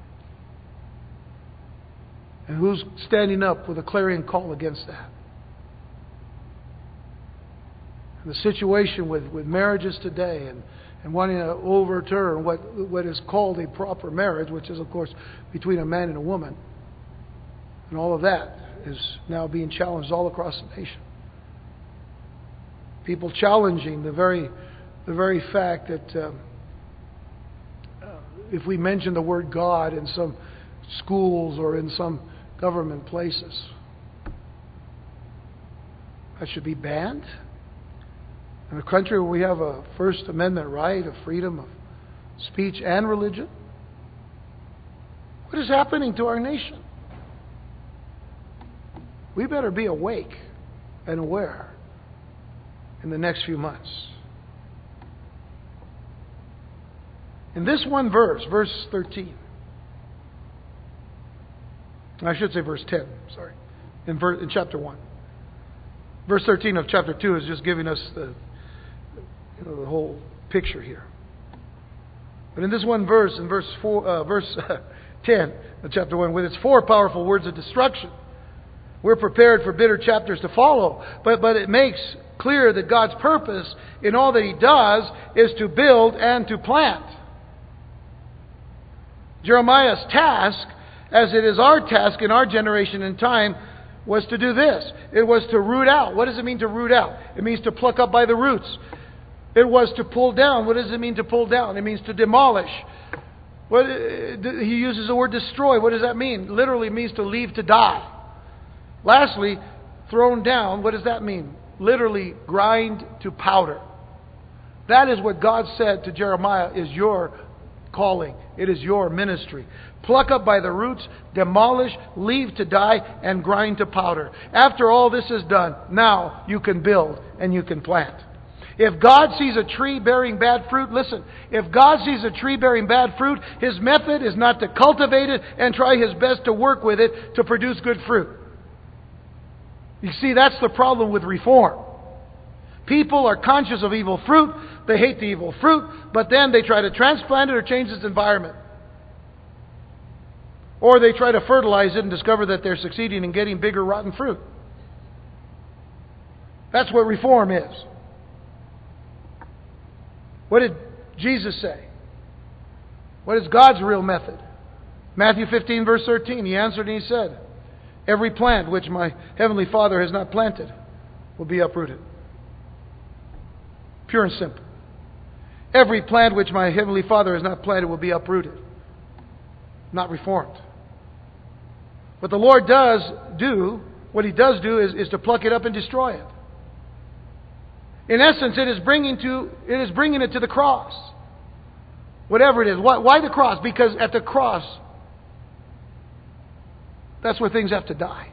And who's standing up with a clarion call against that? And the situation with, with marriages today, and, and wanting to overturn what what is called a proper marriage, which is of course between a man and a woman, and all of that is now being challenged all across the nation. People challenging the very, the very fact that um, uh, if we mention the word God in some schools or in some government places, that should be banned. In a country where we have a First Amendment right of freedom of speech and religion, what is happening to our nation? We better be awake and aware in the next few months. In this one verse, verse thirteen, I should say verse ten, sorry, in, verse, in chapter one. Verse thirteen of chapter two is just giving us the, you know, the whole picture here. But in this one verse, in verse four, uh, verse ten of chapter one, with its four powerful words of destruction, we're prepared for bitter chapters to follow. But, but it makes clear that God's purpose in all that He does is to build and to plant. Jeremiah's task, as it is our task in our generation and time, was to do this. It was to root out. What does it mean to root out? It means to pluck up by the roots. It was to pull down. What does it mean to pull down? It means to demolish. What, he uses the word destroy. What does that mean? Literally means to leave to die. Lastly, thrown down, what does that mean? Literally, grind to powder. That is what God said to Jeremiah is your calling. It is your ministry. Pluck up by the roots, demolish, leave to die, and grind to powder. After all this is done, now you can build and you can plant. If God sees a tree bearing bad fruit, listen, if God sees a tree bearing bad fruit, His method is not to cultivate it and try His best to work with it to produce good fruit. You see, that's the problem with reform. People are conscious of evil fruit. They hate the evil fruit, but then they try to transplant it or change its environment. Or they try to fertilize it and discover that they're succeeding in getting bigger rotten fruit. That's what reform is. What did Jesus say? What is God's real method? Matthew fifteen, verse thirteen, He answered and He said, every plant which my Heavenly Father has not planted will be uprooted. Pure and simple. Every plant which my Heavenly Father has not planted will be uprooted. Not reformed. What the Lord does do, what He does do is, is to pluck it up and destroy it. In essence, it is bringing to it is bringing it to the cross. Whatever it is. Why, why the cross? Because at the cross, that's where things have to die.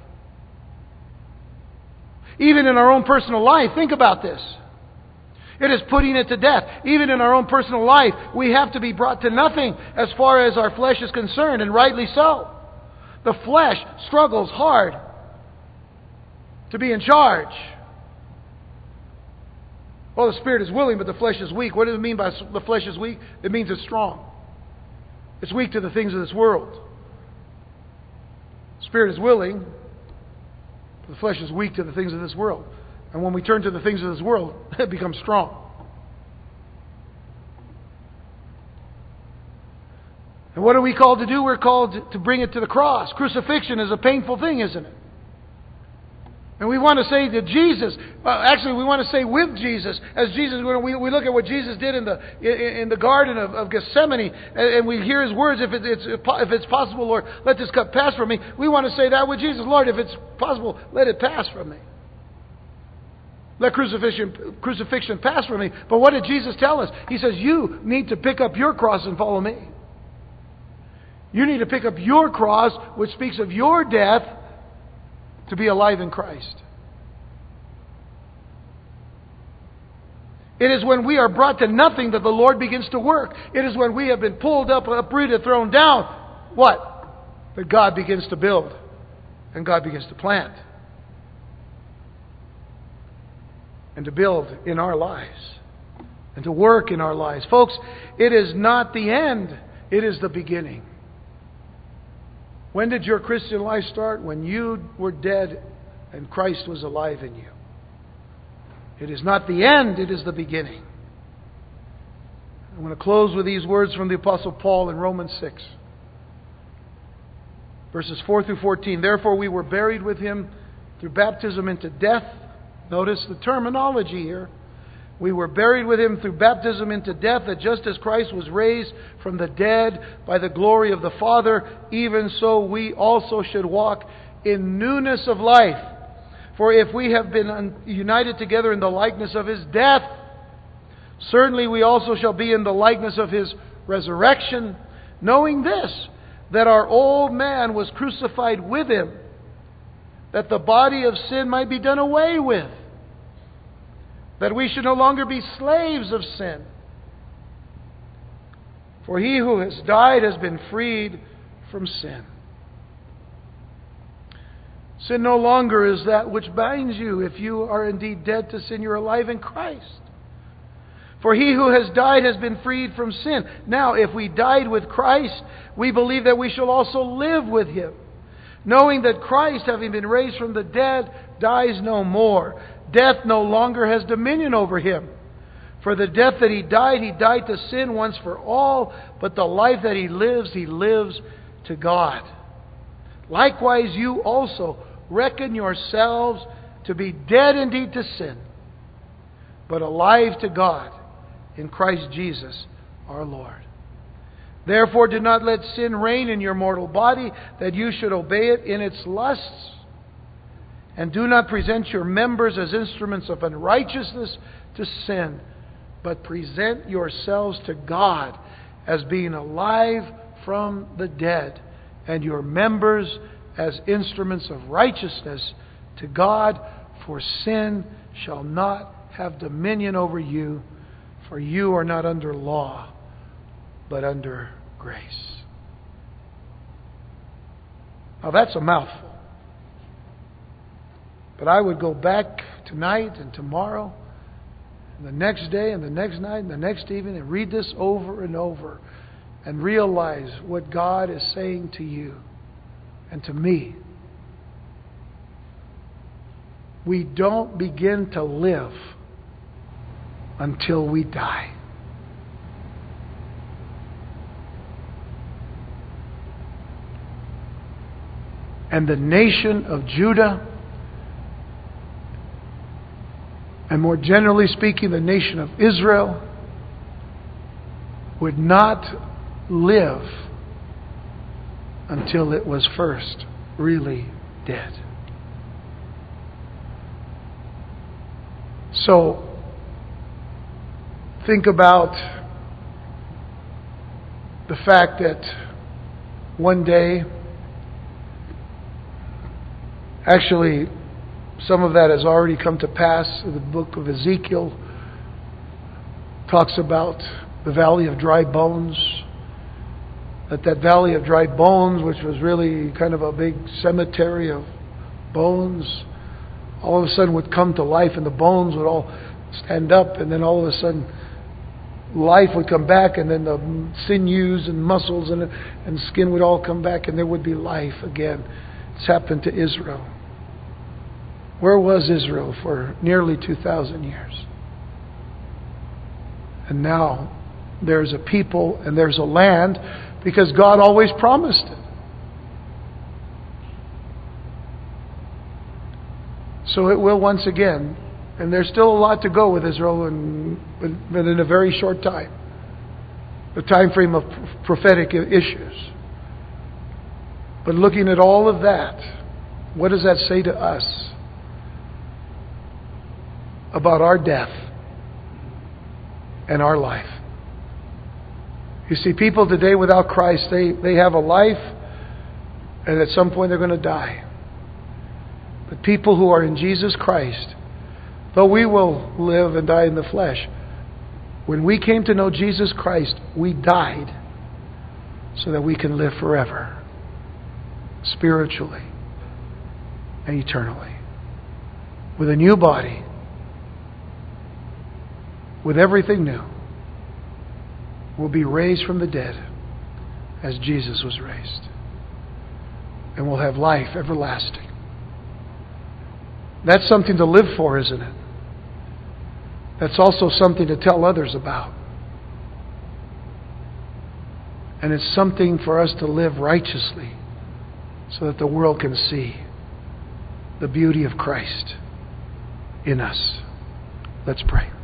Even in our own personal life, think about this. It is putting it to death. Even in our own personal life, we have to be brought to nothing as far as our flesh is concerned, and rightly so. The flesh struggles hard to be in charge. Well, the spirit is willing, but the flesh is weak. What does it mean by the flesh is weak? It means it's strong. It's weak to the things of this world. The spirit is willing, but the flesh is weak to the things of this world. And when we turn to the things of this world, it becomes strong. And what are we called to do? We're called to bring it to the cross. Crucifixion is a painful thing, isn't it? And we want to say that Jesus, uh, actually we want to say with Jesus, as Jesus, when we, we look at what Jesus did in the in, in the Garden of, of Gethsemane, and, and we hear His words, if, it, it's, if it's possible, Lord, let this cup pass from me. We want to say that with Jesus, Lord, if it's possible, let it pass from me. Let crucifixion, crucifixion pass from me. But what did Jesus tell us? He says, you need to pick up your cross and follow me. You need to pick up your cross, which speaks of your death, to be alive in Christ. It is when we are brought to nothing that the Lord begins to work. It is when we have been pulled up, uprooted, thrown down. What? That God begins to build. And God begins to plant. And to build in our lives. And to work in our lives. Folks, it is not the end. It is the beginning. When did your Christian life start? When you were dead and Christ was alive in you. It is not the end, it is the beginning. I'm going to close with these words from the Apostle Paul in Romans six. Verses four through fourteen. Therefore we were buried with Him through baptism into death. Notice the terminology here. We were buried with Him through baptism into death, that just as Christ was raised from the dead by the glory of the Father, even so we also should walk in newness of life. For if we have been united together in the likeness of His death, certainly we also shall be in the likeness of His resurrection, knowing this, that our old man was crucified with Him, that the body of sin might be done away with, that we should no longer be slaves of sin. For he who has died has been freed from sin. Sin no longer is that which binds you. If you are indeed dead to sin, you're alive in Christ. For he who has died has been freed from sin. Now, if we died with Christ, we believe that we shall also live with Him, knowing that Christ, having been raised from the dead, dies no more. Death no longer has dominion over Him. For the death that He died, He died to sin once for all, but the life that He lives, He lives to God. Likewise, you also reckon yourselves to be dead indeed to sin, but alive to God in Christ Jesus our Lord. Therefore, do not let sin reign in your mortal body, that you should obey it in its lusts. And do not present your members as instruments of unrighteousness to sin, but present yourselves to God as being alive from the dead, and your members as instruments of righteousness to God. For sin shall not have dominion over you, for you are not under law, but under grace. Now that's a mouthful. But I would go back tonight and tomorrow, and the next day and the next night and the next evening, and read this over and over and realize what God is saying to you and to me. We don't begin to live until we die. And the nation of Judah, and more generally speaking, the nation of Israel, would not live until it was first really dead. So, think about the fact that one day Actually, some of that has already come to pass. The book of Ezekiel talks about the valley of dry bones. That that valley of dry bones, which was really kind of a big cemetery of bones, all of a sudden would come to life, and the bones would all stand up, and then all of a sudden life would come back, and then the sinews and muscles and, and skin would all come back, and there would be life again. It's happened to Israel. Where was Israel for nearly two thousand years? And now there's a people and there's a land, because God always promised it. So it will once again. And there's still a lot to go with Israel, and, but in a very short time. The time frame of prophetic issues. But looking at all of that, what does that say to us about our death and our life? You see, people today without Christ, they, they have a life, and at some point they're going to die. But people who are in Jesus Christ, though we will live and die in the flesh, when we came to know Jesus Christ, we died so that we can live forever, spiritually and eternally, with a new body, with everything new. We'll be raised from the dead as Jesus was raised. And we'll have life everlasting. That's something to live for, isn't it? That's also something to tell others about. And it's something for us to live righteously so that the world can see the beauty of Christ in us. Let's pray.